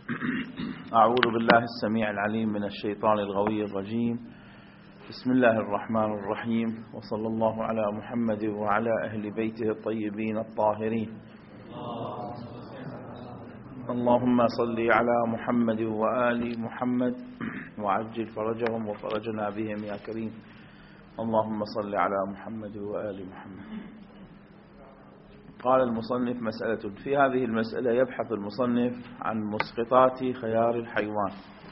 أعوذ بالله السميع العليم من الشيطان الغوي الرجيم. بسم الله الرحمن الرحيم، وصلى الله على محمد وعلى أهل بيته الطيبين الطاهرين. اللهم صل على محمد وآل محمد وعجل فرجهم وفرجنا بهم يا كريم. اللهم صل على محمد وآل محمد. قال المصنف: مسألة. في هذه المسألة يبحث المصنف عن مسقطات خيار الحيوان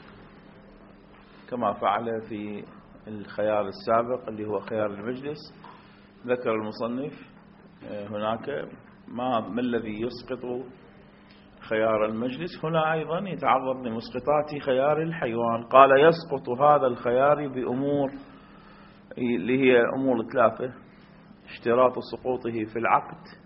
كما فعل في الخيار السابق اللي هو خيار المجلس. ذكر المصنف هناك ما الذي يسقط خيار المجلس، هنا أيضا يتعرض لمسقطات خيار الحيوان. قال: يسقط هذا الخيار بأمور اللي هي أمور ثلاثة: اشتراط سقوطه في العقد،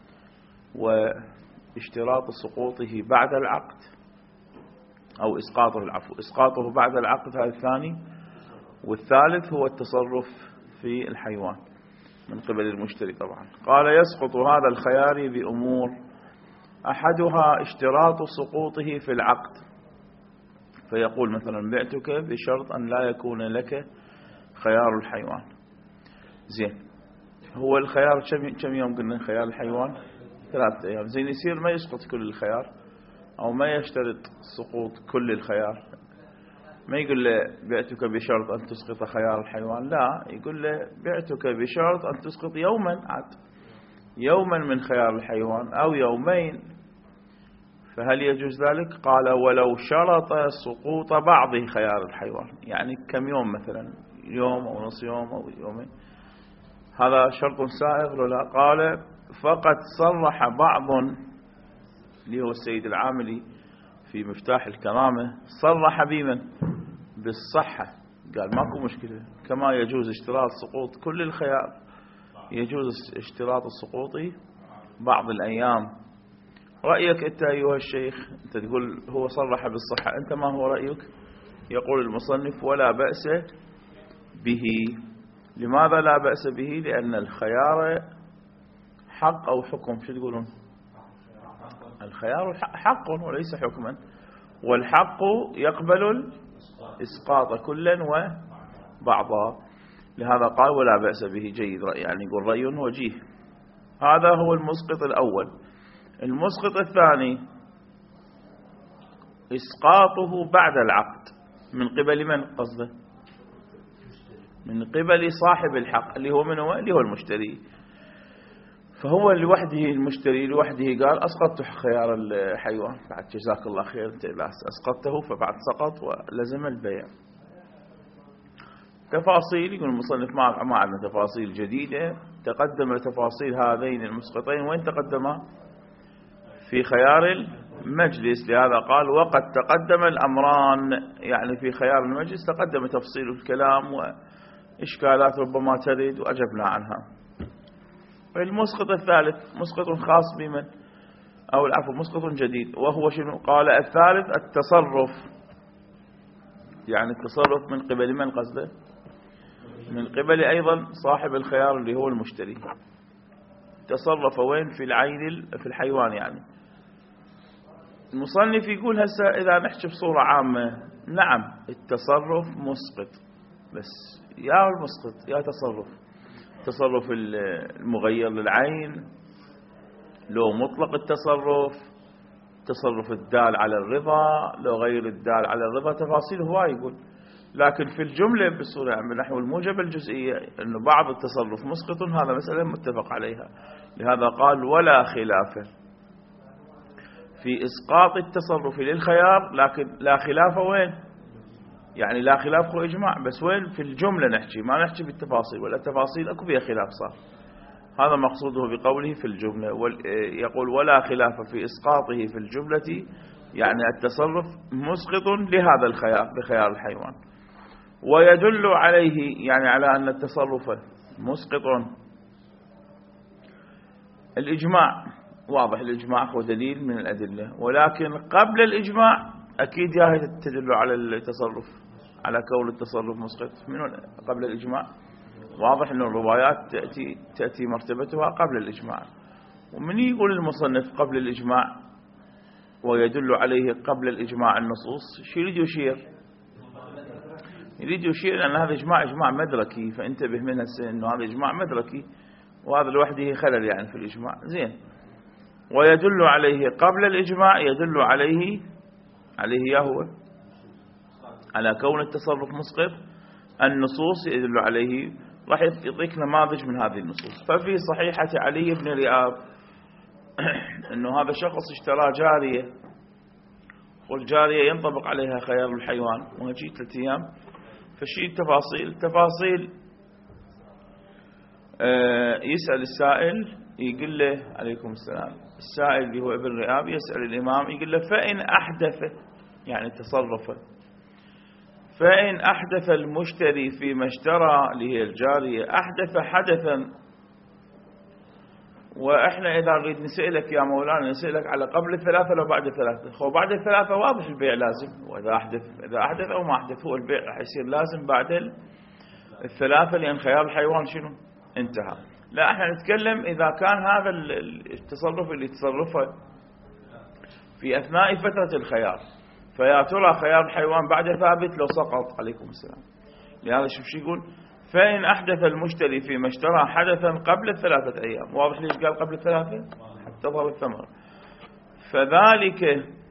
واشتراط سقوطه بعد العقد، أو إسقاطه، العفو، إسقاطه بعد العقد هذا الثاني، والثالث هو التصرف في الحيوان من قبل المشتري طبعا. قال: يسقط هذا الخيار بأمور: أحدها اشتراط سقوطه في العقد، فيقول مثلا: بعتك بشرط أن لا يكون لك خيار الحيوان. زين، هو الخيار كم يوم قلنا خيار الحيوان؟ 3 أيام. زين، يصير ما يسقط كل الخيار أو ما يشترط سقوط كل الخيار. ما يقول له بعتك بشرط أن تسقط خيار الحيوان، لا، يقول له بعتك بشرط أن تسقط يوما، عاد يوما من خيار الحيوان أو يومين. فهل يجوز ذلك؟ قال: ولو شرط سقوط بعض خيار الحيوان، يعني كم يوم، مثلا يوم أو نص يوم أو يومين، هذا شرط سائغ ولا؟ قال: فقد صرح بعض، اللي هو السيد العاملي في مفتاح الكرامة، صرح بمن؟ بالصحة. قال ماكو مشكلة، كما يجوز اشتراط سقوط كل الخيار يجوز اشتراط السقوط بعض الأيام. رأيك أنت أيها الشيخ؟ أنت تقول هو صرح بالصحة، أنت ما هو رأيك؟ يقول المصنف: ولا بأس به. لماذا لا بأس به؟ لأن الخيار حق أو حكم. شو تقولون؟ الخيار حق وليس حكما، والحق يقبل الإسقاط كلا وبعضا. لهذا قال: ولا بأس به. جيد، يعني يقول رأي وجيه. هذا هو المسقط الأول. المسقط الثاني: إسقاطه بعد العقد. من قبل من قصده؟ من قبل صاحب الحق، اللي هو من هو؟ اللي هو المشتري. فهو لوحده، المشتري لوحده قال: أسقطت خيار الحيوان، بعد جزاك الله خير، أنت أسقطته، فبعد سقط ولزم البيع. تفاصيل، يقول المصنف ما عندنا تفاصيل جديدة. تقدم تفاصيل هذين المسقطين، وين تقدم؟ في خيار المجلس. لهذا قال: وقد تقدم الأمران، يعني في خيار المجلس تقدم تفصيل الكلام وإشكالات ربما ترد وأجبنا عنها. المسقط الثالث مسقط خاص بمن؟ أو العفو، مسقط جديد، وهو شنو؟ قال: الثالث التصرف. يعني التصرف من قبل من قصده؟ من قبل أيضا صاحب الخيار اللي هو المشتري. تصرف وين؟ في العين، في الحيوان. يعني المصنف يقول هسه إذا نحكي بصورة عامة، نعم التصرف مسقط، بس يا المسقط يا تصرف المغير للعين، لو مطلق التصرف، تصرف الدال على الرضا، لو غير الدال على الرضا، تفاصيل هواي يقول. لكن في الجملة بصورة نحو الموجبة الجزئية أنه بعض التصرف مسقط، هذا مسألة متفق عليها. لهذا قال: ولا خلاف في إسقاط التصرف للخيار، لكن لا خلاف وين؟ يعني لا خلاف هو إجماع، بس وين؟ في الجملة نحكي، ما نحكي بالتفاصيل، ولا التفاصيل أكو بها خلاف صار. هذا مقصوده بقوله في الجملة. يقول: ولا خلاف في إسقاطه في الجملة، يعني التصرف مسقط لهذا الخيار، بخيار الحيوان. ويدل عليه، يعني على أن التصرف مسقط، الإجماع. واضح، الإجماع هو دليل من الأدلة، ولكن قبل الإجماع أكيد تدل على التصرف، على كون التصرف مسقط من قبل الإجماع. واضح أن الروايات تأتي مرتبتها قبل الإجماع. ومن يقول المصنف قبل الإجماع؟ ويدل عليه قبل الإجماع النصوص. شو يريد يشير؟ يريد يشير أن هذا إجماع مدركي، فانتبه من هسه أنه هذا إجماع مدركي، وهذا لوحده خلل يعني في الإجماع. زين. ويدل عليه قبل الإجماع، يدل عليه هو على كون التصرف مسقط. النصوص يدل عليه، راح يعطيك نماذج من هذه النصوص. ففي صحيحة علي بن رياب أنه هذا شخص اشترى جارية، والجارية ينطبق عليها خيار الحيوان، وهجي 3 أيام. فشي تفاصيل يسأل السائل، يقول له عليكم السلام، السائل اللي هو ابن رياب يسأل الإمام، يقول له فإن أحدث، يعني تصرف، فإن أحدث المشتري فيما اشترى اللي هي الجارية أحدث حدثا. وإحنا إذا نريد نسألك يا مولانا، نسألك على قبل 3 لو بعد 3. خو بعد 3 واضح البيع لازم، وإذا أحدث أو ما أحدث هو البيع راح يصير لازم بعد 3، لأن خيار الحيوان شنو؟ انتهى. لا، احنا نتكلم إذا كان هذا التصرف اللي تصرفه في أثناء فترة الخيار، فيا ترى خيار الحيوان بعد ثابت لو سقط. عليكم السلام. لهذا شو يقول؟ فإن أحدث المشتري فيما اشترى حدثا قبل 3 أيام. واضح ليش قال قبل 3؟ حتى تظهر الثمرة. فذلك،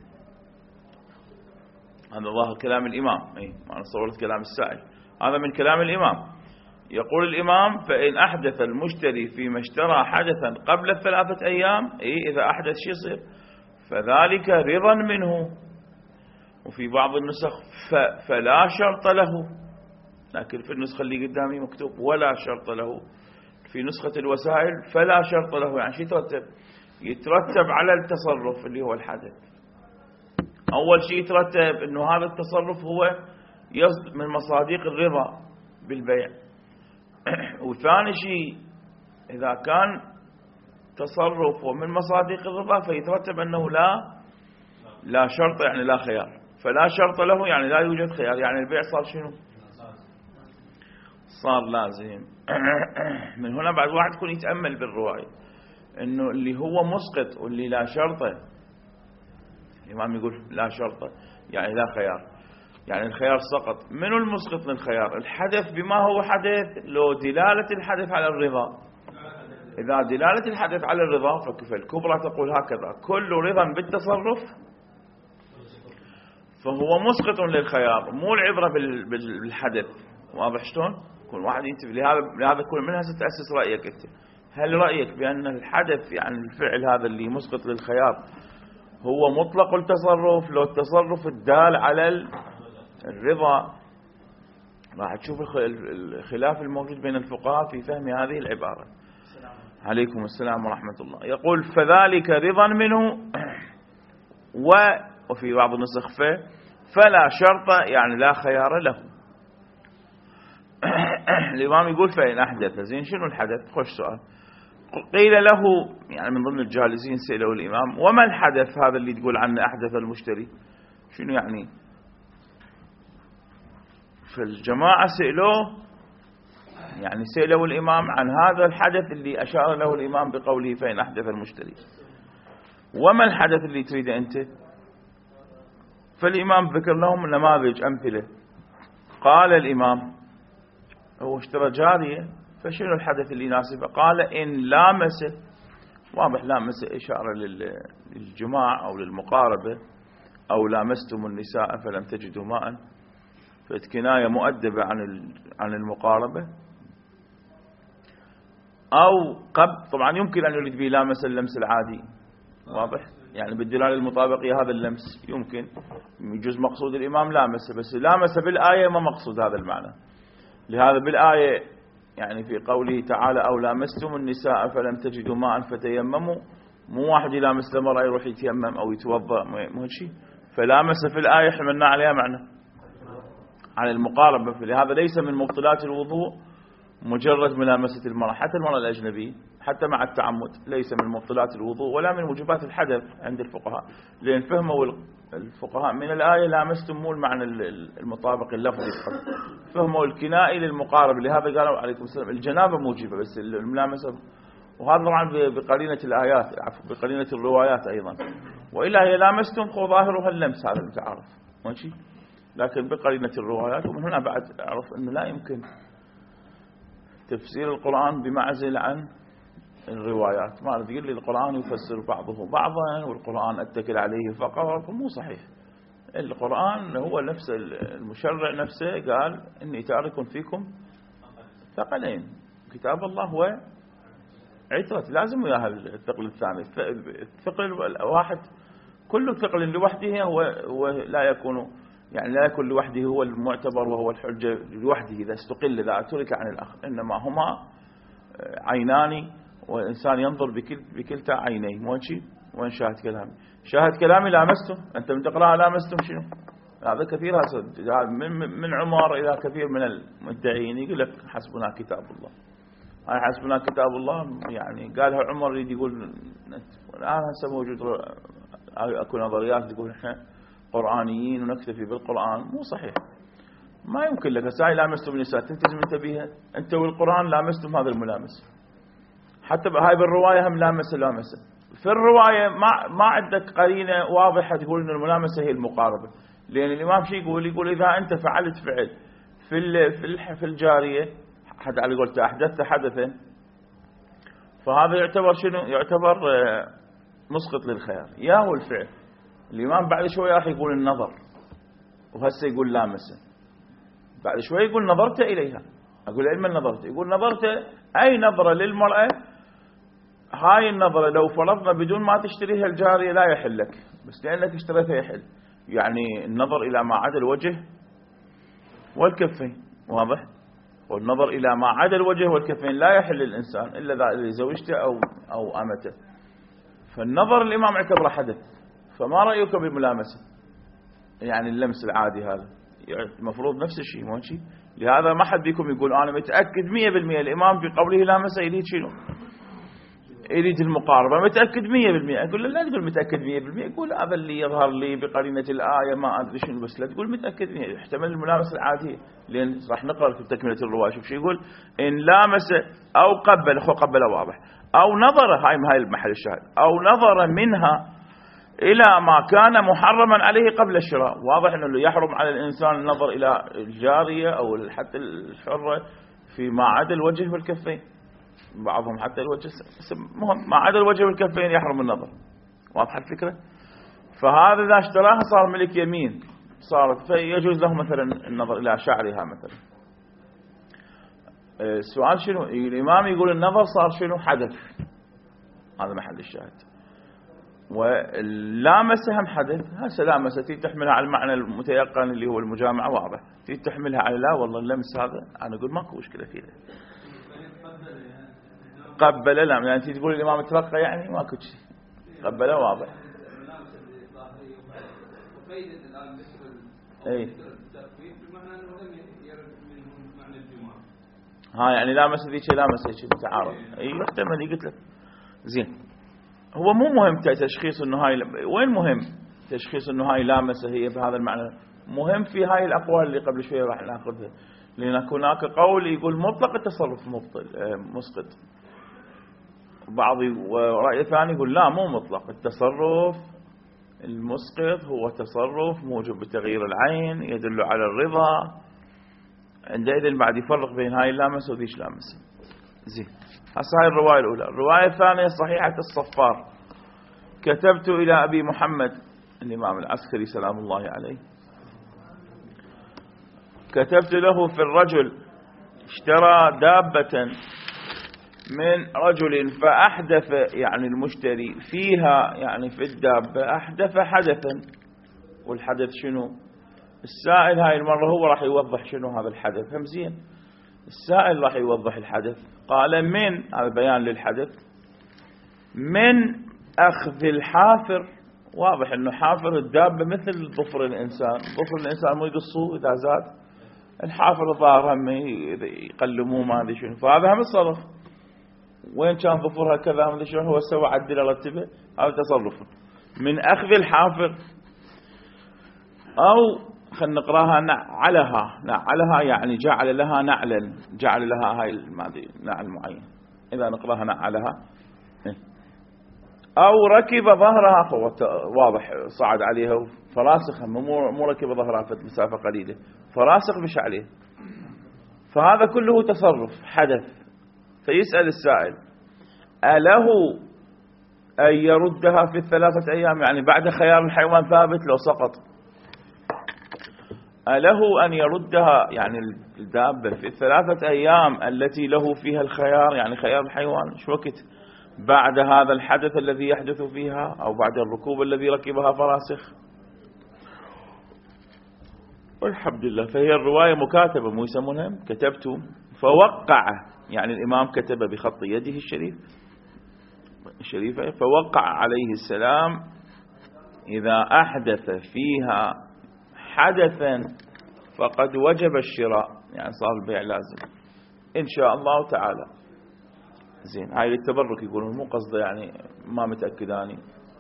هذا ظاهر كلام الإمام، أنا صورت كلام السائل، هذا من كلام الإمام. يقول الإمام فإن أحدث المشتري فيما اشترى حدثا قبل 3 أيام، إذا أحدث شيء يصير، فذلك رضا منه. وفي بعض النسخ فلا شرط له، لكن في النسخة اللي قدامي مكتوب ولا شرط له. في نسخة الوسائل فلا شرط له، يعني شيء يترتب على التصرف اللي هو الحدث. أول شيء يترتب أنه هذا التصرف هو من مصادق الرضا بالبيع. وثاني شيء إذا كان تصرف ومن مصادق الرضا فيترتب أنه لا شرط، يعني لا خيار. فلا شرط له يعني لا يوجد خيار، يعني البيع صار شنو؟ صار لازم. من هنا بعد واحد يكون يتأمل بالرواية أنه اللي هو مسقط واللي لا شرطه، الإمام يقول لا شرطه يعني لا خيار، يعني الخيار سقط. منو المسقط للخيار؟ الحدث بما هو حدث، لو دلالة الحدث على الرضا. إذا دلالة الحدث على الرضا فالكبرى تقول هكذا: كل رضا بالتصرف فهو مسقط للخيار، مو العبرة بالحدث. واضح شلون؟ كل واحد ينتبه لهذا كل منها ستأسس رأيك أنت. هل رأيك بأن الحدث يعني الفعل هذا اللي مسقط للخيار هو مطلق التصرف، لو التصرف الدال على الرضا؟ راح تشوف الخلاف الموجود بين الفقهاء في فهم هذه العبارة. عليكم السلام ورحمة الله. يقول فذلك رضا منه، وفي بعض النسخ فلا شرط يعني لا خيار له. الإمام يقول فإن أحدث. زين، شنو الحدث؟ خوش سؤال. قيل له، يعني من ضمن الجالسين سألوا الإمام: وما الحدث هذا اللي تقول عنه أحدث المشتري؟ شنو يعني؟ فالجماعة سألوا الإمام عن هذا الحدث اللي أشار له الإمام بقوله فإن أحدث المشتري. وما الحدث اللي تريد أنت؟ فالإمام ذكر لهم نماذج أمثلة. قال الإمام: هو اشترى جارية، فشنو الحدث اللي يناسبه؟ قال إن لامس. واضح لامس إشارة للجماع أو للمقاربة، أو لامستم النساء فلم تجدوا ماء، فكناية مؤدبة عن المقاربة. أو طبعا يمكن أن يريد به لامس اللمس العادي، واضح، يعني بالدلالة المطابقية هذا اللمس يمكن يجوز مقصود الإمام لامسه، بس لامسه بالآية ما مقصود هذا المعنى. لهذا بالآية يعني في قوله تعالى: أو لامستم النساء فلم تجدوا ماء فتيمموا، مو واحد يلامس المرأة يروح يتيمم أو يتوضأ، مو شيء. فلامس في الآية حملنا عليها معنى على المقاربة. فلهذا ليس من مبطلات الوضوء مجرد ملامسة المرأة، حتى المرأة الأجنبية حتى مع التعمد ليس من مبطلات الوضوء ولا من موجبات الحدث عند الفقهاء، لأن فهموا الفقهاء من الآية لامستم مو المعنى المطابق اللفظي، فهموا الكنائي للمقاربة. لهذا قالوا عليكم السلام الجنابة موجبة، بس الملامسة وهذا طبعا بقرينة الآيات، بقرينة الروايات أيضا. وإلا هي لامستم خو ظاهرها اللمس، هذا المتعارف ماشي، لكن بقرينة الروايات. ومن هنا بعد أعرف أنه لا يمكن تفسير القرآن بمعزل عن الروايات. ما تقول لي القرآن يفسر بعضه بعضا والقرآن أتكل عليه فقط، مو صحيح. القرآن هو نفس المشرع نفسه قال إني تارك فيكم ثقلين، كتاب الله هو عترة، لازم وياها الثقل الثاني. الثقل الواحد كل ثقل لوحده هو لا يكون، يعني لا يكون لوحده هو المعتبر وهو الحجة لوحده إذا استقل، إذا ترك عن الآخر، إنما هما عينان والإنسان ينظر بكلتا عينيه. ماشي. وين شاهد كلامي؟ شاهد كلامي لامستم، أنت من تقرأها لامستم شنو؟ هذا كثير، من عمر إلى كثير من المدعين يقول لك حسبنا كتاب الله. هاي حسبنا كتاب الله يعني قالها عمر يريد يقول الآن هسه موجود أكو نظريات تقول إحنا قرآنيين ونكتفي بالقرآن. مو صحيح، ما يمكن لك هاي لامستم النساء تلتزم أنت بها، أنت والقرآن لامستم هذا الملامس. حتى هاي بالرواية هم لامسة. في الرواية ما عندك قرينة واضحة تقول إن الملامسة هي المقاربة، لأن الإمام شيء يقول إذا أنت فعلت فعل في الجارية حتى على قولت أحدثت حدثا، فهذا يعتبر شنو؟ يعتبر مسقط للخيار. ياهو الفعل. الإمام بعد شوي راح يقول النظر، وهسه يقول لامسة، بعد شوي يقول نظرت إليها. أقول علما نظرت، يقول نظرت أي نظرة للمرأة. هاي النظرة لو فرضنا بدون ما تشتريها الجارية لا يحل لك، بس لأنك اشتريتها يحل. يعني النظر إلى ما عدا الوجه والكفين، واضح؟ والنظر إلى ما عدا الوجه والكفين لا يحل للإنسان إلا إذا زوجته أو أمته. فالنظر الإمام اعتبره حدث. فما رأيك بالملامسة؟ يعني اللمس العادي هذا المفروض نفس الشيء، مو شيء. لهذا ما حد فيكم يقول أنا متأكد 100% الإمام في قوله لامسة يريد شنو؟ يريد المقاربة. متأكد 100%. أقول له لا تقول متأكد 100%، يقول هذا اللي يظهر لي بقرينة الآية ما أدري شنو، بس لا تقول متأكد 100%. احتمل الملامسة العادية، لأن راح نقرأ في تكملة الرواية. شوف شو يقول: إن لامس أو قبل، قبل واضح، أو نظر، هاي المحل الشاهد، أو نظر منها إلى ما كان محرما عليه قبل الشراء. واضح أنه يحرم على الإنسان النظر إلى الجارية أو حتى الحرة فيما عدا الوجه والكفين. بعضهم حتى الوجه، مهم ما عدا الوجه والكفين يحرم النظر. واضحة الفكرة؟ فهذا إذا اشتراها صار ملك يمين، صارت فيجوز له مثلا النظر إلى شعرها مثلا. السؤال شنو؟ الإمام يقول النظر صار شنو؟ حدث. هذا محل الشاهد. واللامسة هم حدث. هسه لامسة تحملها على المعنى المتيقن اللي هو المجامعة، واضح. تحملها على لا والله اللمس هذا أنا أقول ماكو مشكلة فيه. قبل لا يعني تقول الإمام ترقى، يعني ماكو شيء. قبل واضح. اي ها يعني لامس ذيك لامس هيك متعارض. اي يحتمل. قلت لك زين. هو مو مهم تشخيص انه هاي، وين مهم تشخيص انه هاي لامسه هي بهذا المعنى؟ مهم في هاي الاقوال اللي قبل شويه راح ناخذها، لان هناك قول يقول مطلق التصرف مبطل مسقط، بعض ورأي ثاني يقول لا مو مطلق التصرف المسقط هو تصرف موجب بتغيير العين يدل على الرضا. عندئذ بعد يفرق بين هاي اللامسه وذيش لامسه. زين. هسه هاي الرواية الأولى. الرواية الثانية صحيحة الصفار: كتبت إلى أبي محمد الإمام العسكري سلام الله عليه، كتبت له في الرجل اشترى دابة من رجل فأحدث، يعني المشتري فيها، يعني في الدابة أحدث حدثا. والحدث شنو؟ السائل هاي المرة هو راح يوضح شنو هذا الحدث. هم زين السائل راح يوضح الحدث. قال من، هذا بيان للحدث، من أخذ الحافر. واضح أنه حافر الدابة مثل ظفر الإنسان. ظفر الإنسان مو يقصوه إذا زاد، الحافر الظاهر هم يقلموه ما أدري شنو، فهذا هم الصرف. وين كان ظفرها كذا ما أدري شنو، هو سوى عدل رتبه، هذا تصرف. من أخذ الحافر، أو خلينا نقراها نعلها. نعلها يعني جعل لها نعلا، جعل لها هاي ما ادري نعل معين. إذا نقراها نعلها. أو ركب ظهرها، فهو واضح صعد عليها فراسخ، مو ركب ظهرها في مسافة قليلة، فراسخ مش عليه. فهذا كله تصرف حدث. فيسأل السائل: أله أن يردها في الثلاثة أيام؟ يعني بعد خيار الحيوان ثابت لو سقط، أله أن يردها يعني الدابة في الثلاثة أيام التي له فيها الخيار، يعني خيار الحيوان شو وقت بعد هذا الحدث الذي يحدث فيها، أو بعد الركوب الذي ركبها فراسخ؟ والحمد لله. فهي الرواية مكاتبة، مو يسمونها كتبت. فوقع، يعني الإمام كتب بخط يده الشريفة، فوقع عليه السلام: إذا أحدث فيها حدثا فقد وجب الشراء، يعني صار البيع لازم إن شاء الله تعالى. زين، هاي للتبرك يقولون، مو قصده يعني ما متأكداني.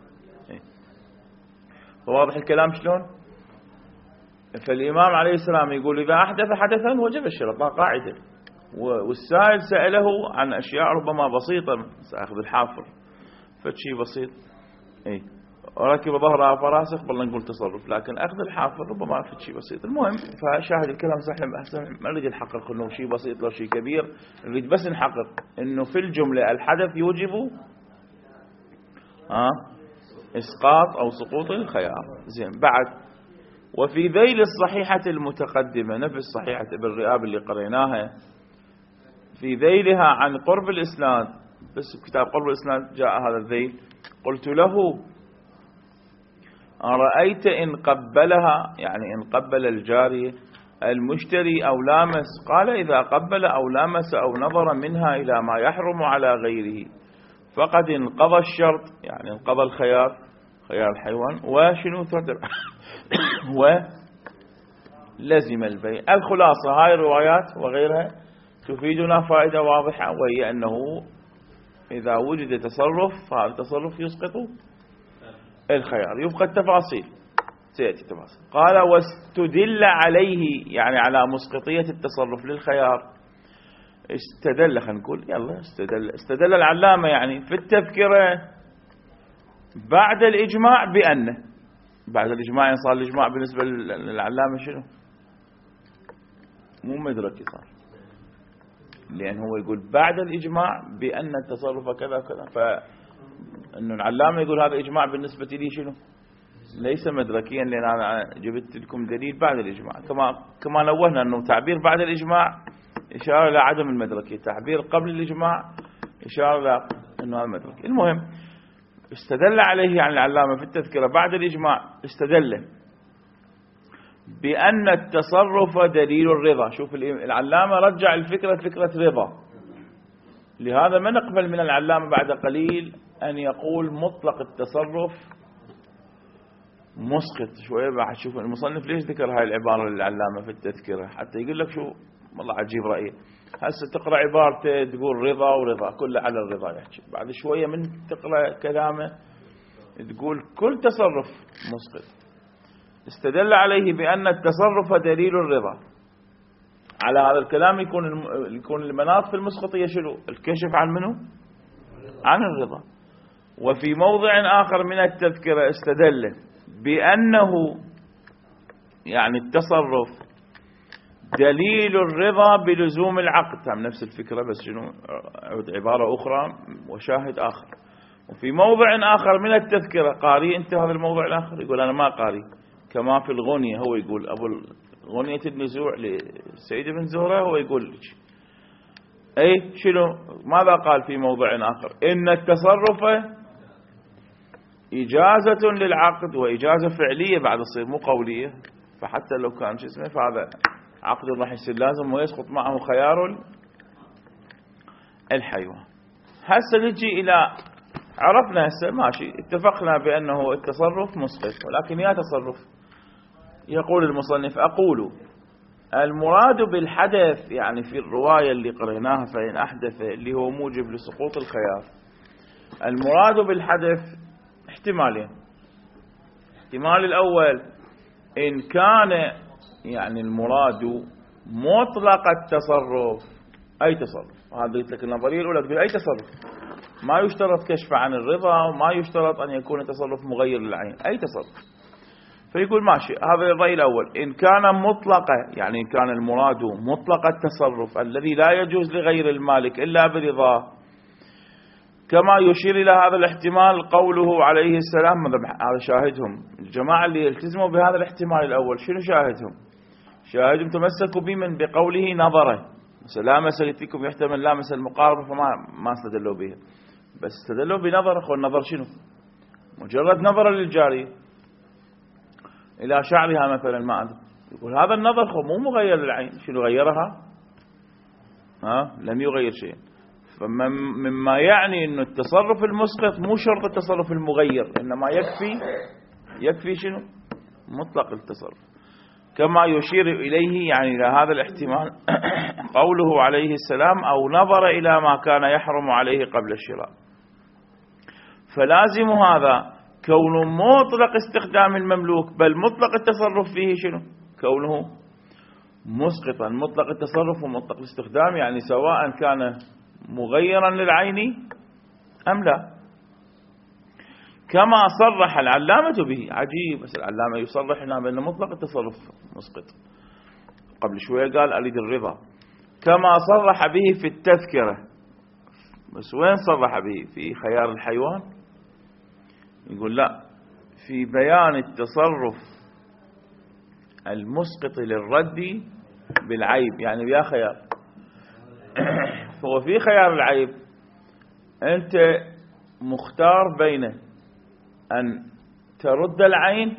فواضح الكلام شلون؟ فالإمام عليه السلام يقول إذا أحدث حدثا وجب الشراء، قاعدة. والسائل سأله عن أشياء ربما بسيطة، سأخذ الحافر فشي بسيط، ركب ظهرها فراسخ، بالله نقول تصرف، لكن أخذ الحافر ربما فشي بسيط. المهم، فشاهد الكلام سهل، ما نريد نحقق إنه شيء بسيط لو شيء كبير، نريد بس نحقق إنه في الجملة الحدث يوجب إسقاط أو سقوط الخيار. زين، بعد: وفي ذيل الصحيحة المتقدمة، نفس صحيحة ابن رئاب اللي قريناها، في ذيلها عن قرب الإسناد، بس كتاب قرب الإسناد جاء هذا الذيل: قلت له: أرأيت إن قبلها، يعني إن قبل الجارية المشتري أو لامس؟ قال: إذا قبل أو لامس أو نظر منها إلى ما يحرم على غيره فقد انقضى الشرط، يعني انقضى الخيار، خيار الحيوان، وشنو ولزم البيع. الخلاصة: هاي الروايات وغيرها تفيدنا فائدة واضحة، وهي أنه إذا وجد تصرف فهذا التصرف يسقط الخيار. يبقى التفاصيل، سيأتي تفاصيل. قال: واستدل عليه، يعني على مسقطية التصرف للخيار. استدل، خلينا نقول يلا استدل العلامة يعني في التذكرة بعد الإجماع بأنه، بعد الإجماع يعني صار الإجماع بالنسبة للعلامة شنو؟ مو مدركي صار، لأن هو يقول بعد الإجماع بأن التصرف كذا كذا، فإنه العلامة يقول هذا إجماع بالنسبة لي شنو؟ ليس مدركيا، لأن أنا جبت لكم دليل بعد الإجماع. كما نوهنا أنه تعبير بعد الإجماع إشارة إلى عدم المدركية، تعبير قبل الإجماع إشارة إلى أنه هذا مدركي. المهم، استدل عليه يعني العلامة في التذكرة بعد الإجماع، استدل بأن التصرف دليل الرضا. شوف العلامة رجع الفكرة فكرة رضا، لهذا ما نقبل من العلامة بعد قليل أن يقول مطلق التصرف مسقط. شوية بعد شوف المصنف ليش ذكر هاي العبارة للعلامة في التذكرة، حتى يقول لك شو والله عجيب رأيه. هسه تقرأ عبارته تقول رضا ورضا، كله على الرضا يحكي، بعد شوية من تقرأ كلامه تقول كل تصرف مسقط. استدل عليه بأن التصرف دليل الرضا. على هذا الكلام يكون المناط في المسقطية شنو؟ الكشف عن منه؟ عن الرضا. وفي موضع آخر من التذكرة استدل بأنه يعني التصرف دليل الرضا بلزوم العقد، هم نفس الفكرة بس شنو عبارة أخرى وشاهد آخر. وفي موضع آخر من التذكرة، قاري أنت هذا الموضع الآخر؟ يقول أنا ما قاري. كما في الغنية، هو يقول أبو غنية النزوع لسيد بن زهرة، هو يقول لك أي شنو ماذا قال في موضع آخر؟ إن التصرف إجازة للعقد، وإجازة فعلية بعد تصير مو قولية، فحتى لو كان شو اسمه فهذا عقد راح يصير لازم ويسقط معه خيار الحيوان. هسه نجي إلى عرفنا هسه ماشي، اتفقنا بأنه التصرف مسقط، ولكن يا تصرف. يقول المصنف: أقول المراد بالحدث يعني في الرواية اللي قريناها فإن أحدث اللي هو موجب لسقوط الخيار، المراد بالحدث احتمالين. الاحتمال الأول إن كان يعني المراد مطلق التصرف، أي تصرف وهذا قلت لك النظرية الأولى تقول أي تصرف ما يشترط كشف عن الرضا وما يشترط أن يكون تصرف مغير للعين، أي تصرف. فيقول ماشي، هذا الرأي الأول. إن كان مطلقة، يعني إن كان المراد مطلق التصرف الذي لا يجوز لغير المالك إلا برضاه، كما يشير إلى هذا الاحتمال قوله عليه السلام. هذا شاهدهم الجماعة اللي يلتزموا بهذا الاحتمال الأول، شنو شاهدهم؟ شاهدهم تمسكوا بمن بقوله نظره، لا مسألة فيكم يحتمل لا مسألة المقاربة، فما استدلوا بها، بس استدلوا بنظر. أخو النظر شنو؟ مجرد نظر للجارية إلى شعرها مثلا، ما أدري، يقول هذا النظر خو مو مغير للعين. شنو غيرها؟ لم يغير شيء. فمما يعني أن التصرف المسقط مو شرط التصرف المغير، إنما يكفي شنو؟ مطلق التصرف. كما يشير إليه يعني إلى هذا الاحتمال قوله عليه السلام أو نظر إلى ما كان يحرم عليه قبل الشراء. فلازم هذا كونه مطلق استخدام المملوك، بل مطلق التصرف فيه شنو؟ كونه مسقطا مطلق التصرف ومطلق الاستخدام، يعني سواء كان مغيرا للعين أم لا، كما صرح العلامة به. عجيب، بس العلامة يصرح هنا بأن مطلق التصرف مسقط. قبل شوية قال أريد الرضا، كما صرح به في التذكرة. بس وين صرح به؟ في خيار الحيوان؟ يقول لا، في بيان التصرف المسقط للرد بالعيب، يعني بيا خيار. هو في خيار العيب أنت مختار بين أن ترد العين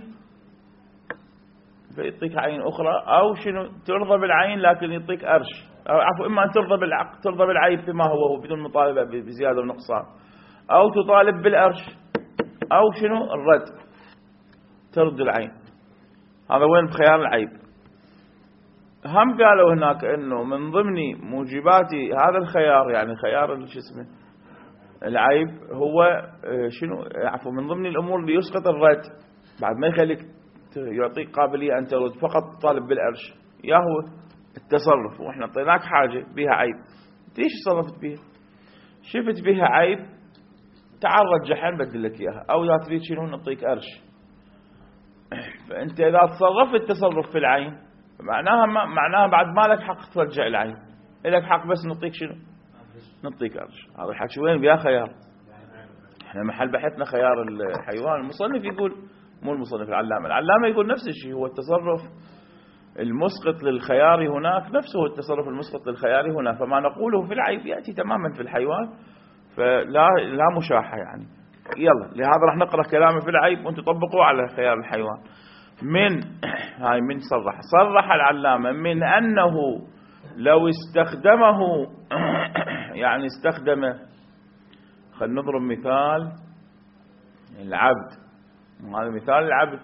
فيعطيك عين أخرى، أو شنو ترضى بالعين لكن يعطيك أرش، أو عفوا إما أن ترضى بالعيب فيما هو بدون مطالبة بزيادة ونقصان، أو تطالب بالأرش، أو شنو الرد ترد العين. هذا وين بخيار العيب. هم قالوا هناك إنه من ضمن موجبات هذا الخيار، يعني خيار شو اسمه العيب، هو شنو عفوا من ضمن الأمور اللي يسقط الرد، بعد ما يخليك يعطيك قابلية أن ترد، فقط تطالب بالأرش، يا هو التصرف وإحنا اعطيناك حاجة بها عيب، ليش تصرفت بها؟ شفت بها عيب، تعال رجعها نبدل لك إياها، أو إذا تريد شنو نعطيك أرش. فأنت إذا تصرفت التصرف في العين معناها بعد ما لك حق ترجع العين، لك حق بس نعطيك شنو؟ نعطيك أرش. هذا الحكي وين بيا خيار؟ احنا محل بحثنا خيار الحيوان. المصنف يقول، مو المصنف، العلامة يقول نفس الشيء، هو التصرف المسقط للخيار هناك نفسه التصرف المسقط للخيار هنا، فما نقوله في العيب يأتي تماما في الحيوان، فلا مشاحة يعني. يلا لهذا راح نقرأ كلامه في العيب وانتم طبقوا على خيار الحيوان. من صرح العلامة من أنه لو استخدمه يعني استخدمه، خلينا نضرب مثال العبد، هذا مثال العبد،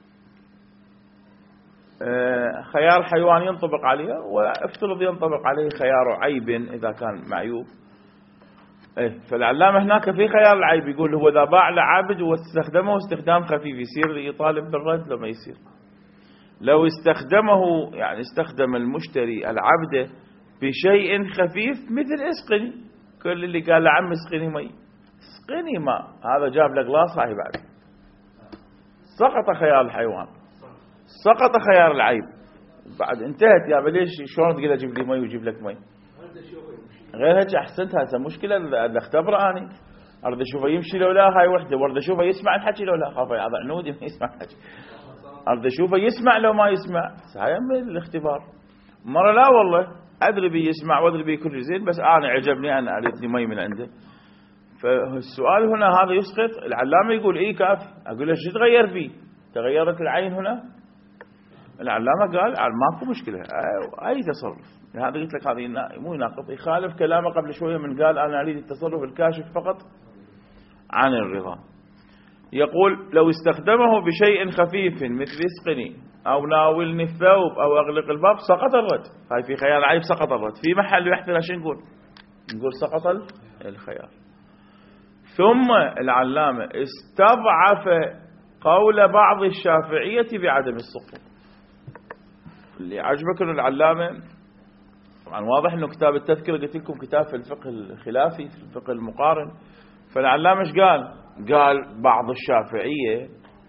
خيار حيوان ينطبق عليه، وافترض ينطبق عليه خيار عيب إذا كان معيوب. فالعلامة هناك في خيار العيب يقول هو إذا باع لعبد واستخدمه استخدام خفيف يصير يطالب بالرد لما يصير. لو استخدمه يعني استخدم المشتري العبد بشيء خفيف مثل اسقني، كل اللي قال لعم اسقني مي، اسقني ماء، هذا جاب له غلاص هاي بعد، سقط خيار الحيوان، سقط خيار العيب، بعد انتهت. يا ليش شلون تقول اجيب لي مي ويجيب لك مي؟ غير هيك احسنت. هسه مشكله اللي اختبره اني اريد اشوفه يمشي لو لا، هاي وحده، واريد اشوفه يسمع الحكي لو لا، خاف يعض عنودي ما يسمع الحكي، اريد اشوفه يسمع لو ما يسمع. هاي من الاختبار. مره لا والله ادري بي يسمع وادري بي كل زين، بس انا عجبني انا اريد لي مي من عنده. فالسؤال هنا هذا يسقط. العلامه يقول اي كافي. اقول له شو تغير فيه؟ تغيرت العين هنا؟ العلامه قال ماكو مشكله اي تصرف. لهذا قلت لك هذه مو يناقض، يخالف كلامه قبل شويه من قال انا اريد التصرف الكاشف فقط عن الرضا. يقول لو استخدمه بشيء خفيف مثل اسقني او ناولني الثوب او اغلق الباب سقط الرد. هاي في خيار عيب سقط الرد، في محل بحثنا شو نقول سقط الخيار. ثم العلامه استضعف قول بعض الشافعيه بعدم السقوط. اللي عجبك ان العلامه طبعا واضح أنه كتاب التذكرة قلت لكم كتاب في الفقه الخلافي في الفقه المقارن. فالعلامة ايش قال بعض الشافعية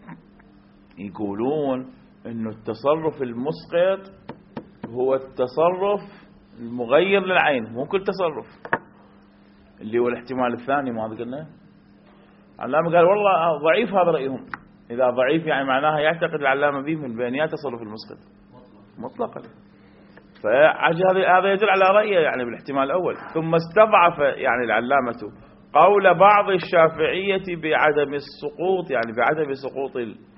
يقولون أنه التصرف المسقط هو التصرف المغير للعين، مو كل تصرف، اللي هو الاحتمال الثاني ما قلنا. العلامة قال والله ضعيف هذا رأيهم. إذا ضعيف يعني معناها يعتقد العلامة به من بينيات تصرف المسقط مطلقا. هذا يدل على رأيه يعني بالاحتمال الأول. ثم استضعف يعني العلامة قول بعض الشافعية بعدم السقوط، يعني بعدم سقوط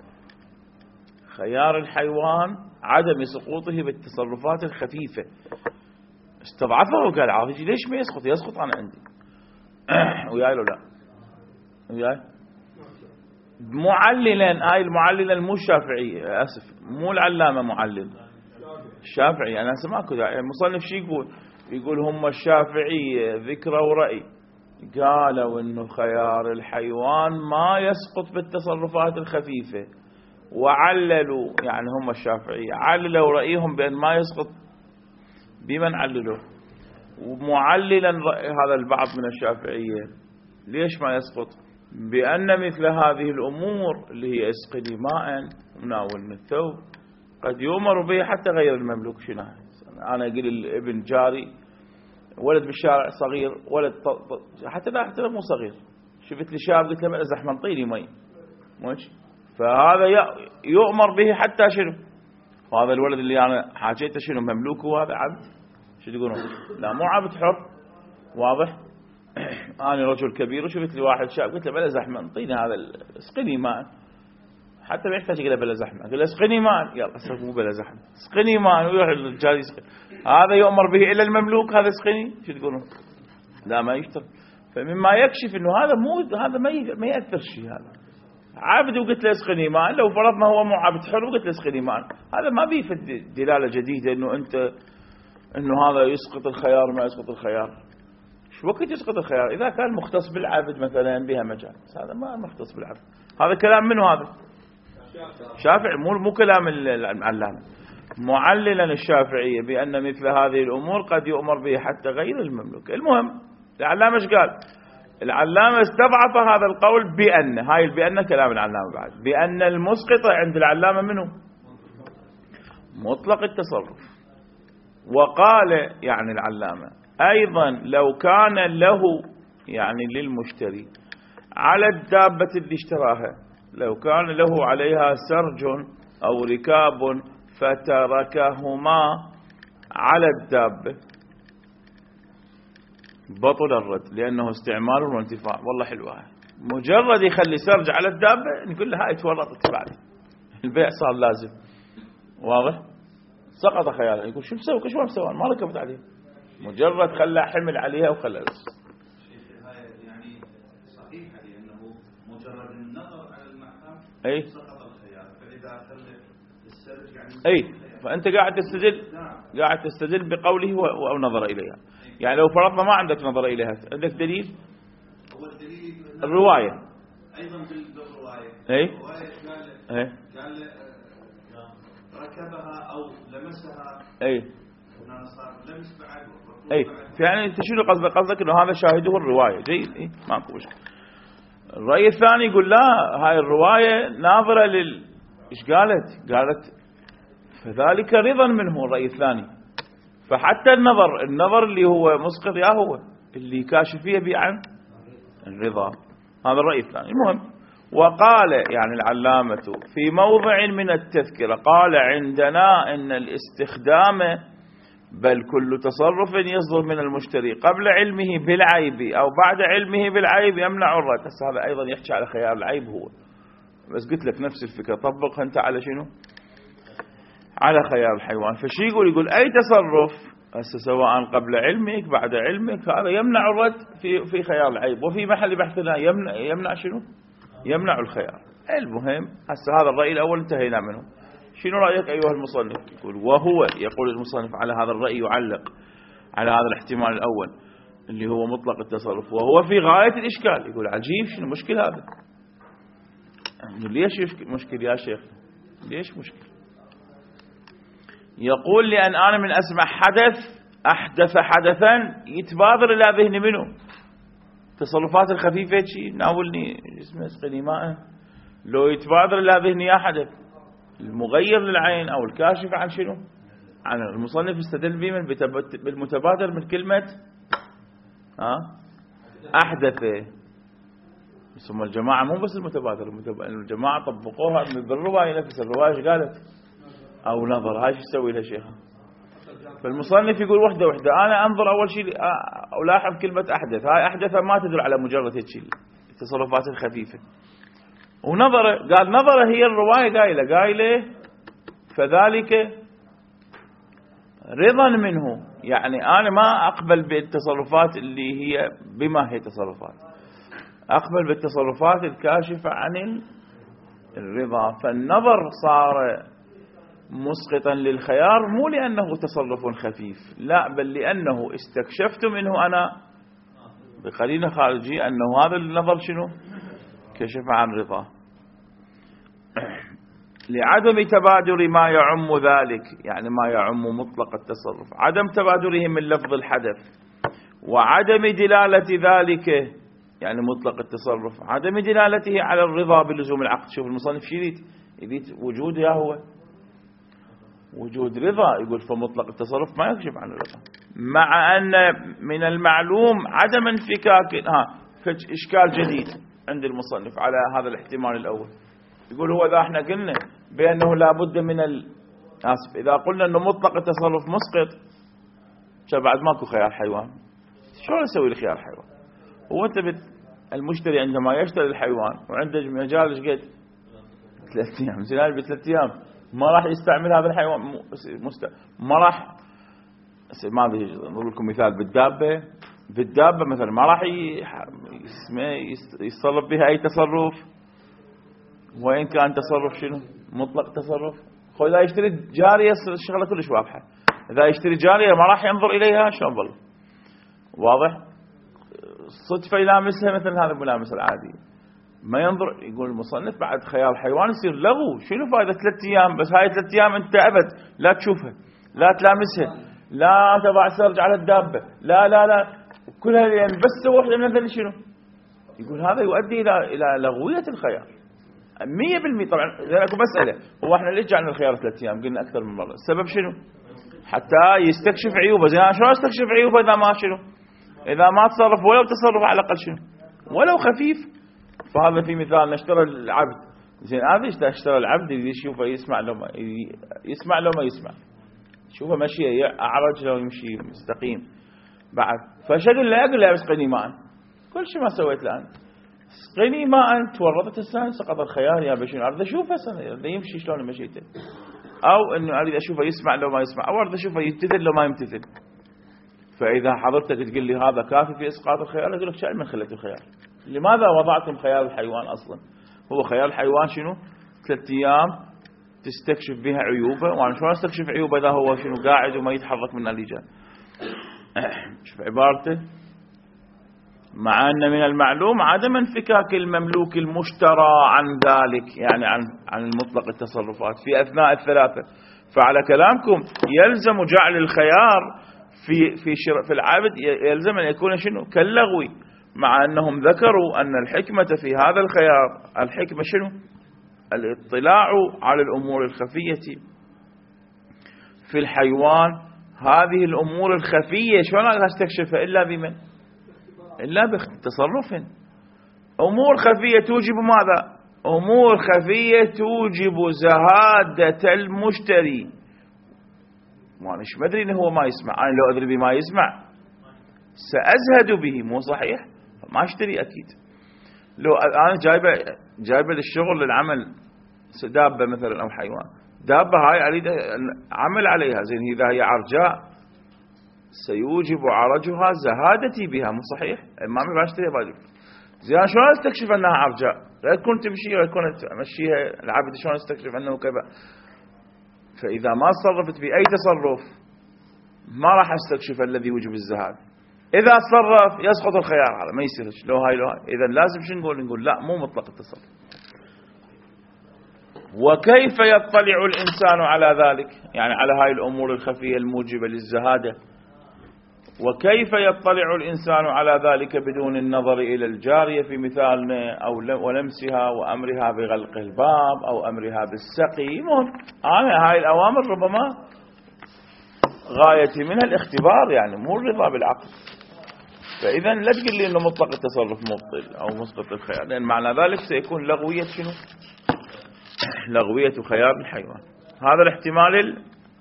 خيار الحيوان، عدم سقوطه بالتصرفات الخفيفة. استضعفه وقال عاطي ليش ما يسقط؟ يسقط أنا عندي. وياي له لا وياي معللا. المعللا مو الشافعي، أسف مو العلامة معلل الشافعي. أنا سمعكم المصنف شي يقول هم الشافعي ذكروا رأي قالوا إنه خيار الحيوان ما يسقط بالتصرفات الخفيفة، وعللوا يعني هم الشافعي عللوا رأيهم بأن ما يسقط. بمن عللوا؟ ومعللا هذا البعض من الشافعية ليش ما يسقط؟ بأن مثل هذه الأمور اللي هي اسقني ماء مناول الثوب قد يؤمر به حتى غير المملوك. شنو أنا أقول الابن جاري ولد بالشارع صغير، ولد حتى لا مو صغير، شفت لي شاب قلت له بقى زحمة انطيني مي ماشي، فهذا يؤمر به حتى شنو. وهذا الولد اللي أنا حاجيته شنو مملوك، وهذا عبد. شو تقولون؟ لا مو عبد حر. واضح؟ أنا رجل كبير وشفت لي واحد شاب قلت له بلا زحمة انطيني هذا اسقني ماء، حتى ما يحتاج إلى بلا زحمة، أقول له اسقني ماء، يلا اسقني مو بلا زحمة، اسقني ماء، ويروح الرجال يسقي. هذا يؤمر به إلا المملوك، هذا اسقني. شو تقولون؟ لا ما يشترط. فمما يكشف إنه هذا ما يأثر شيء. هذا عبد وقلت له اسقني ماء، لو فرضنا هو مو عبد حر وقلت له اسقني ماء، هذا ما بيفيد دلالة جديدة إنه هذا يسقط الخيار ما يسقط الخيار. شو وقت يسقط الخيار؟ إذا كان مختص بالعبد مثلا بها مجال، بس هذا ما مختص بالعبد. هذا كلام منه هذا شافعي، مو كلام العلامة. معللا الشافعية بأن مثل هذه الأمور قد يؤمر به حتى غير المملوك. المهم العلامة ايش قال؟ العلامة استضعف هذا القول بأن كلام العلامة بعد بأن المسقط عند العلامة منه مطلق التصرف. وقال يعني العلامة أيضا لو كان له يعني للمشتري على الدابة اللي اشتراها، لو كان له عليها سرج أو ركاب فتركهما على الدابة بطل الرد لأنه استعمال وانتفاع. والله حلوة، مجرد يخلي سرج على الدابة نقول له هاي تورطت بعد البيع صار لازم. واضح؟ سقط خياله، يقول شو مسوي شو مسوي ما ركبت عليه، مجرد خلى حمل عليها وخلى يعني صحيحة لأنه مجرد النظر على المحكم أي سقط الخيار. فإذا خلى السرج يعني أي فأنت قاعد تستدل بقوله أو نظر إليها. يعني لو فرضنا ما عندك نظر إليها، عندك دليل؟ هو الدليل الرواية أيضا بالرواية. أي الرواية قال ركبها أو لمسها. أي صار لمس بعد. أي يعني أنت شنو قصدك إنه هذا شاهده الرواية. جيد. إيه ماكو مشكلة. الرأي الثاني يقول لا، هاي الرواية ناظرة إيش قالت فذلك رضا منه. الرأي الثاني فحتى النظر اللي هو مسقط يا هو اللي كاشف فيه عن الرضا. هذا الرأي الثاني. المهم وقال يعني العلامة في موضع من التذكرة قال عندنا إن الاستخدام بل كل تصرف يصدر من المشتري قبل علمه بالعيب أو بعد علمه بالعيب يمنع الرد. هذا أيضا يحكي على خيار العيب هو، بس قلت لك نفس الفكرة طبقها أنت على شنو؟ على خيار الحيوان. فشي يقول أي تصرف سواء قبل علمك بعد علمك هذا يمنع الرد في خيار العيب. وفي محل بحثنا يمنع شنو؟ يمنع الخيار. المهم هذا الرأي الأول انتهينا منه. شنو رأيك أيها المصنف؟ يقول المصنف على هذا الرأي يعلق على هذا الاحتمال الأول اللي هو مطلق التصرف وهو في غاية الإشكال. يقول عجيب شنو مشكلة هذا؟ ليش مشكل يا شيخ؟ ليش مشكل؟ يقول لأن أنا من أسمع حدث أحدث حدثا يتبادر إلى ذهن منه تصرفات الخفيفة شيء ناولني اسمه اسقني ماء، لو يتبادر إلى ذهني يا حدث المغير للعين أو الكاشف عن شنو، عن المصنف استدل به بالمتبادر من كلمة أحدث. ثم الجماعة مو بس المتبادر، الجماعة طبقوها بالرواية نفس الرواية ايش قالت أو نظر، هاي شو يسوي لها شيخ. فالمصنف يقول وحدة أنا أنظر أول شيء ألاحظ كلمة أحدث، هاي أحدث ما تدل على مجرد هيك شيء التصرفات الخفيفة. ونظر قال نظر هي الرواية قايلة فذلك رضا منه، يعني أنا ما أقبل بالتصرفات اللي هي بما هي تصرفات، أقبل بالتصرفات الكاشفة عن الرضا. فالنظر صار مسقطا للخيار مو لأنه تصرف خفيف، لا بل لأنه استكشفت منه أنا بقرينة خارجي أنه هذا النظر شنو كشف عن رضا، لعدم تبادر ما يعم ذلك، يعني ما يعم مطلق التصرف، عدم تبادره من لفظ الحدث، وعدم دلالة ذلك يعني مطلق التصرف عدم دلالته على الرضا بلزوم العقد. شوف المصنف يريد وجود يا هو وجود رضا، يقول فمطلق التصرف ما يكشف عن الرضا، مع أن من المعلوم عدم انفكاك إشكال جديد عند المصنف على هذا الاحتمال الأول. يقول هو إذا احنا قلنا بأنه لابد من إذا قلنا أنه مطلق التصرف مسقط، بعد ماكو خيار حيوان، شلون نسوي لخيار حيوان؟ هو أنت المشتري عندما يشتري الحيوان وعنده مجال ايش قد 3 أيام، زين ب3 أيام ما راح يستعمل هذا الحيوان، ما راح ما نضرب لكم مثال بالدابة مثلا ما راح يتصرف بها أي تصرف، وإن كان تصرف شنو مطلق تصرف. إذا يشتري جارية الشغلة كلش واضحة، إذا يشتري جارية ما راح ينظر إليها شلون ظل واضح، صدفة يلامسها مثل هذا الملامسة العادية ما ينظر. يقول المصنف بعد خيار حيوان يصير لغو، شنو فائدة 3 أيام بس، هاي 3 أيام أنت أبد لا تشوفها لا تلامسها لا تضع سرج على الدابة لا كلها يعني بس واحدة من هذول شنو. يقول هذا يؤدي إلى لغوية الخيار 100%. طبعا لكم مسألة، هو احنا ليش جعلنا الخيار 3 أيام؟ قلنا أكثر من مرة السبب شنو؟ حتى يستكشف عيوبه. زين شلون يستكشف عيوبه إذا ما شنو، إذا ما تصرف ولو تصرف على الأقل شنو ولو خفيف. فهذا في مثال نشتري العبد، زين هذا اشترى العبد يشوفه يسمع لو ما يسمع، شوفه مشي أعرج لو يمشي مستقيم بعد، فشغل لا يقول لا اسقني ماء، كل شيء ما سويت الآن اسقني ماء، تورطت السنة سقط الخيار يا بشين، أريد أشوفه سنة يمشي شلون مشيته، أو إنه أريد أشوفه يسمع لو ما يسمع، أو أريد أشوفه يمتثل لو ما يمتثل. فإذا حضرتك تقول لي هذا كافي في إسقاط الخيار، أقول لك شأن من خلة الخيار، لماذا وضعتم خيار الحيوان أصلا؟ هو خيار الحيوان شنو 3 أيام تستكشف بها عيوبه، وأنا شلون استكشف عيوبه إذا هو شنو قاعد وما يتحرك من اللجان. شوف عبارته، مع أن من المعلوم عدم انفكاك المملوك المشترى عن ذلك، يعني عن المطلق التصرفات في أثناء الثلاثة. فعلى كلامكم يلزم جعل الخيار في العابد يلزم أن يكون شنو كاللغوي، مع أنهم ذكروا أن الحكمة في هذا الخيار الحكمة شنو الاطلاع على الأمور الخفية في الحيوان. هذه الأمور الخفية شلون استكشفها إلا بمن؟ إلا بتصرف. أمور خفية توجب ماذا؟ أمور خفية توجب زهادة المشتري. ما مدري إنه هو ما يسمع، أنا لو أدري بما يسمع سأزهد به، مو صحيح؟ ما اشتري أكيد. لو أنا جايبه للشغل للعمل دابة مثلا أو حيوان، دابة هاي أريد عمل عليها، زين إذا هي عرجاء سيوجب عرجها زهادتي بها، مو صحيح؟ ما بشتريها باجي. زين شلون استكشف أنها عرجاء؟ لا تكون تمشي ولا تكون تمشيها العبد، شلون استكشف أنه كذا؟ فإذا ما تصرفت بأي تصرف ما راح استكشف الذي يوجب الزهاد. إذا تصرف يسقط الخيار، على ما يصيرش لو هاي إذا لازم شو نقول لا مو مطلق التصرف. وكيف يطلع الإنسان على ذلك، يعني على هاي الأمور الخفية الموجبة للزهادة؟ وكيف يطلع الإنسان على ذلك بدون النظر إلى الجارية في مثالنا أو ولمسها وأمرها بغلق الباب أو أمرها بالسقي؟ هاي الأوامر ربما غايتي منها الاختبار، يعني مو الرضا بالعقل. فإذا لا تقول لي أنه مطلق التصرف مبطل أو مسقط الخيار، لأن معنى ذلك سيكون لغوية شنو؟ لغوية خيار الحيوان. هذا الاحتمال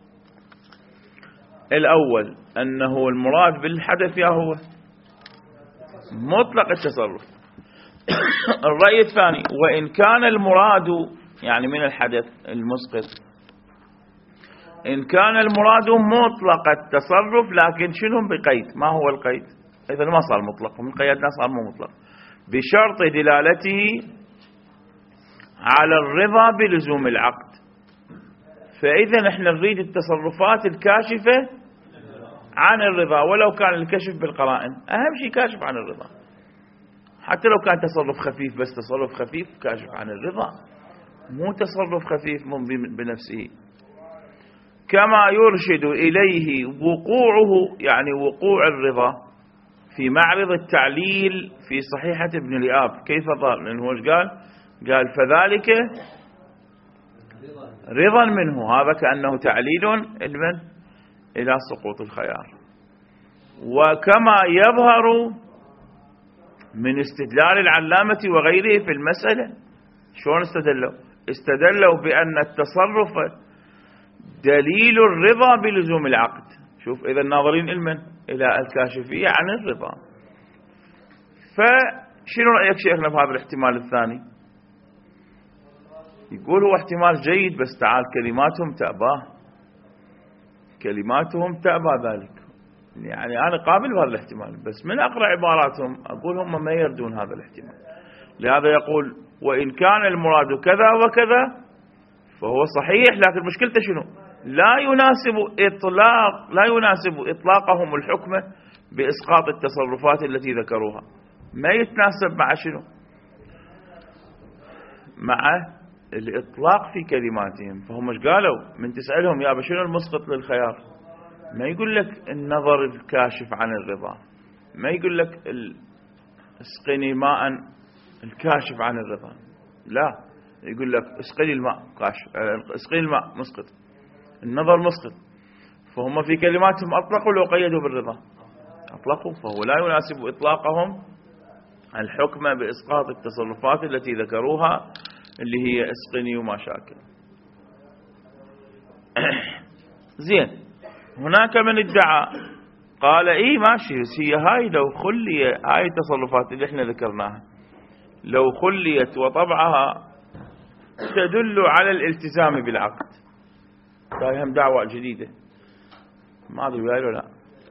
الأول، أنه المراد بالحدث يا هو مطلق التصرف. الرأي الثاني، وإن كان المراد يعني من الحدث المسقط، إن كان المراد مطلق التصرف لكن شنو بقيد. ما هو القيد؟ إذا ما صار مطلق، ومن قيدنا صار مو مطلق، بشرط دلالته على الرضا بلزوم العقد. فإذا نحن نريد التصرفات الكاشفة عن الرضا، ولو كان الكشف بالقرائن، أهم شيء كاشف عن الرضا. حتى لو كان تصرف خفيف، بس تصرف خفيف كاشف عن الرضا، مو تصرف خفيف بنفسه. كما يرشد إليه وقوعه، يعني وقوع الرضا في معرض التعليل في صحيحة ابن لئاب. كيف ظهر؟ لأنه ايش قال فذلك رضا منه. هذا كأنه تعليل إلى سقوط الخيار. وكما يظهر من استدلال العلامة وغيره في المسألة. شلون استدلوا بأن التصرف دليل الرضا بلزوم العقد. شوف، إذا الناظرين إلى الكاشفية عن الرضا. فشنو رأيك شيخنا بهذا الاحتمال الثاني؟ يقول هو احتمال جيد، بس تعال كلماتهم تأبى ذلك. يعني أنا قابل بهذا الاحتمال، بس من أقرأ عباراتهم أقول هم ما يردون هذا الاحتمال. لهذا يقول وإن كان المراد كذا وكذا فهو صحيح، لكن مشكلته شنو؟ لا يناسب إطلاقهم الحكم بإسقاط التصرفات التي ذكروها. ما يتناسب مع شنو؟ مع الإطلاق في كلماتهم. فهم ايش قالوا؟ من تسألهم يا شنو المسقط للخيار، ما يقول لك النظر الكاشف عن الرضا، ما يقول لك اسقني ماء الكاشف عن الرضا، لا، يقول لك اسقني الماء كاشف، اسقني الماء مسقط، النظر مسقط. فهم في كلماتهم أطلقوا لو قيدوا بالرضا، أطلقوا. فهو لا يناسب إطلاقهم الحكم بإسقاط التصرفات التي ذكروها اللي هي اسقني وما شاكل. زين، هناك من ادعى قال اي ماشي، هي هاي لو خلي هاي التصرفات اللي احنا ذكرناها لو خليت وطبعها تدل على الالتزام بالعقد. هاي هم دعوة جديدة، ما ادري وياي لا.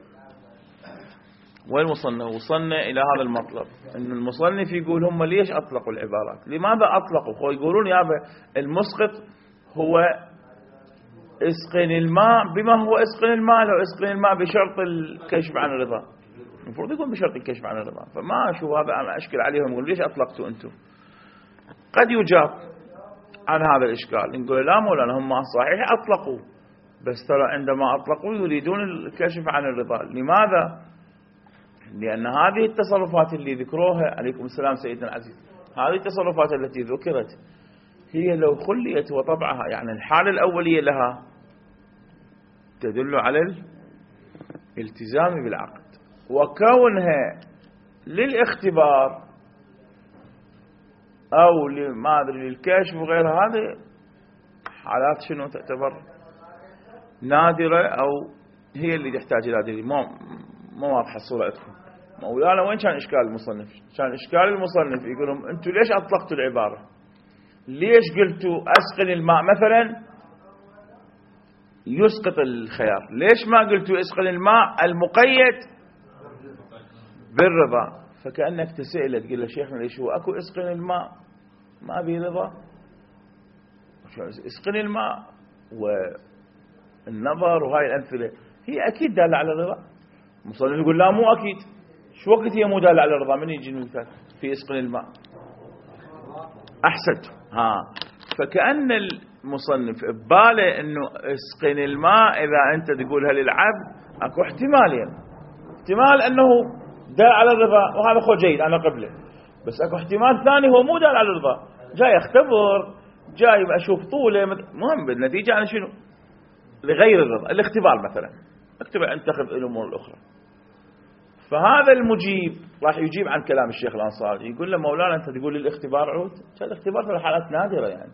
وين وصلنا إلى هذا المطلب، أن المصنف يقول هم ليش أطلقوا العبارات، لماذا أطلقوا؟ يقولون يا المسقط هو اسقن الماء، بما هو اسقن الماء؟ لو اسقن الماء بشرط الكشف عن الرضا، المفروض يكون بشرط الكشف عن الرضا. فما أشوف هذا، أنا أشكل عليهم، يقول ليش أطلقتوا أنتم؟ قد يجاب عن هذا الإشكال، نقول لا مولانا، هم صحيح أطلقوا، بس ترى عندما أطلقوا يريدون الكشف عن الرضا. لماذا؟ لأن هذه التصرفات اللي ذكروها، عليكم السلام سيدنا العزيز، هذه التصرفات التي ذكرت هي لو خليت وطبعها، يعني الحالة الأولية لها تدل على الالتزام بالعقد، وكونها للاختبار أو ما أدري للكشف وغير هذه حالات شنو تعتبر نادرة، أو هي اللي تحتاج إلى دليل. ما واضحة الصورة عندكم مولانا. وين كان إشكال المصنف؟ كان إشكال المصنف يقولون أنتم ليش أطلقتوا العبارة؟ ليش قلتوا أسقن الماء مثلا يسقط الخيار؟ ليش ما قلتوا اسقن الماء المقيد بالرضا؟ فكأنك تسأل تقول له شيخنا ليش هو أكو اسقن الماء ما بيه رضا؟ اسقن الماء والنظر وهاي الأمثلة هي أكيد دالة على الرضا. المصنف يقول لا مو أكيد. شو وقت هي مو دالة على الرضا؟ من يجي المثال في اسقن الماء؟ أحسنت. فكأن المصنف بباله أنه اسقن الماء إذا أنت تقولها للعبد أكو احتمالين. احتمال أنه دال على الرضا وهذا خو جيد أنا قبله، بس أكو احتمال ثاني هو مو دال على الرضا، جاي أختبر، جاي أشوف طوله، مهم بالنتيجة أنا شنو لغير الرضا. الاختبار مثلا اكتب انتخب الأمور الأخرى. فهذا المجيب راح يجيب عن كلام الشيخ الأنصاري، يقول له مولانا أنت تقول لي الاختبار عود، الاختبار في حالات نادرة يعني.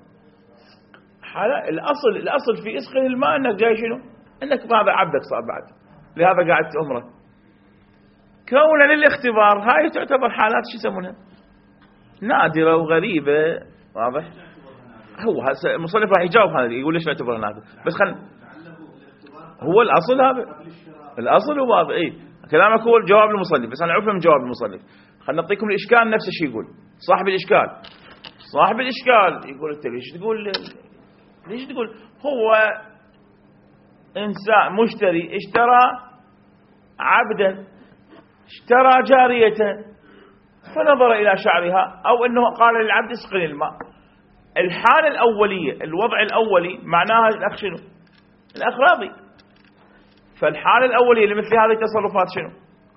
الأصل في إسقي الماء أنك جاي شنو؟ أنك هذا عبدك صار بعد، لهذا قاعد تأمره. كونا للاختبار هاي تعتبر حالات شو يسمونها نادرة وغريبة، واضح؟ هو المصنف راح يجاوب هذا، يقول ليش نعتبرها نادرة، بس هو الأصل هذا، الأصل هو هذا. إيه كلامك هو الجواب المصنف، بس أنا أعرف من جواب المصنف. خلنا نعطيكم الإشكال نفس الشيء. يقول صاحب الإشكال يقول أنت ليش تقول هو إنسان مشتري اشترى عبدا، اشترى جارية، فنظر إلى شعرها، أو أنه قال للعبد اسقني الماء. الحالة الأولية، الوضع الأولي معناها الأخ شنو؟ الأخ راضي. فالحالة الأولية لمثل هذه التصرفات شنو؟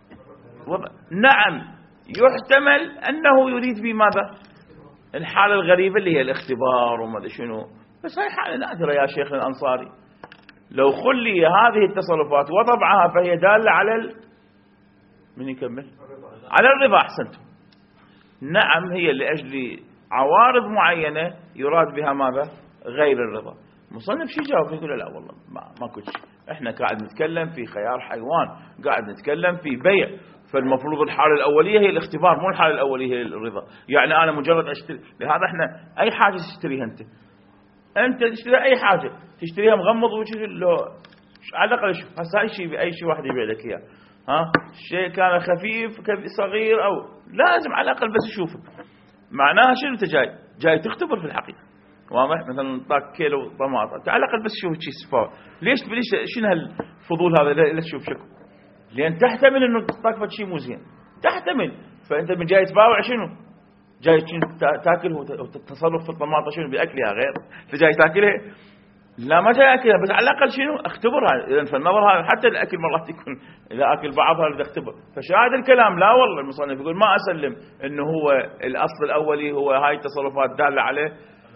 نعم يحتمل أنه يريد بماذا؟ الحالة الغريبة اللي هي الاختبار وما شنو، بس هاي حالة نادرة يا شيخ الأنصاري. لو خلي هذه التصرفات وطبعها فهي دالة على من يكمل؟ على الرضا. أحسنتم. نعم هي لأجل عوارض معينة يراد بها ماذا؟ غير الرضا. مصنف شي جاوب؟ يقول لا والله ما كنت شيء، احنا قاعد نتكلم في خيار حيوان، قاعد نتكلم في بيع، فالمفروض الحالة الأولية هي الاختبار، مو الحالة الأولية هي الرضا. يعني أنا مجرد أشتري، لهذا احنا أي حاجة تشتريها أنت تشتري أي حاجة تشتريها مغمض وجهك، لو على الأقل شوف هسه أي شيء واحد يبيع لك إياه، شيء كان خفيف صغير أو لازم على الأقل بس تشوفه، معناها شنو أنت جاي تختبر في الحقيقة، واضح؟ مثلا طاق كيلو طماطم على الأقل بس شوف شيء صفار. ليش شنو هالفضول هذا؟ لا تشوف شكو، لأن تحتمل إنه طاق شيء مو زين، تحتمل. فأنت من جاي تباوع شنو؟ جاي تاكل وتصرف في الطماطم شنو بأكلها غير، أنت جاي تاكلها؟ لا ما جاي أكلها، بس على الأقل شنو اختبرها. إذا فالنظر هذا حتى الأكل مرات يكون إذا أكل بعضها بدي اختبر. فشاهد الكلام لا والله المصنف يقول ما أسلم إنه هو الأصل الأولي هو هاي التصرفات دالة عليه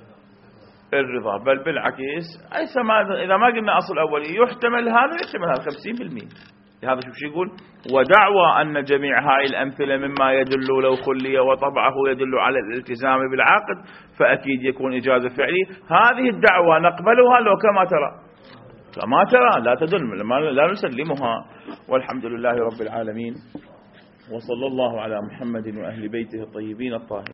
الرضا، بل بالعكس إذا ما قلنا أصل أولي يحتمل هذا 50%. هذا شو يقول؟ ودعوى أن جميع هاي الأمثلة مما يدل لو خلي وطبعه يدل على الالتزام بالعقد فأكيد يكون إجازة فعلي. هذه الدعوة نقبلها لو كما ترى لا تدل، لا نسلمها. والحمد لله رب العالمين، وصلى الله على محمد وأهل بيته الطيبين الطاهرين.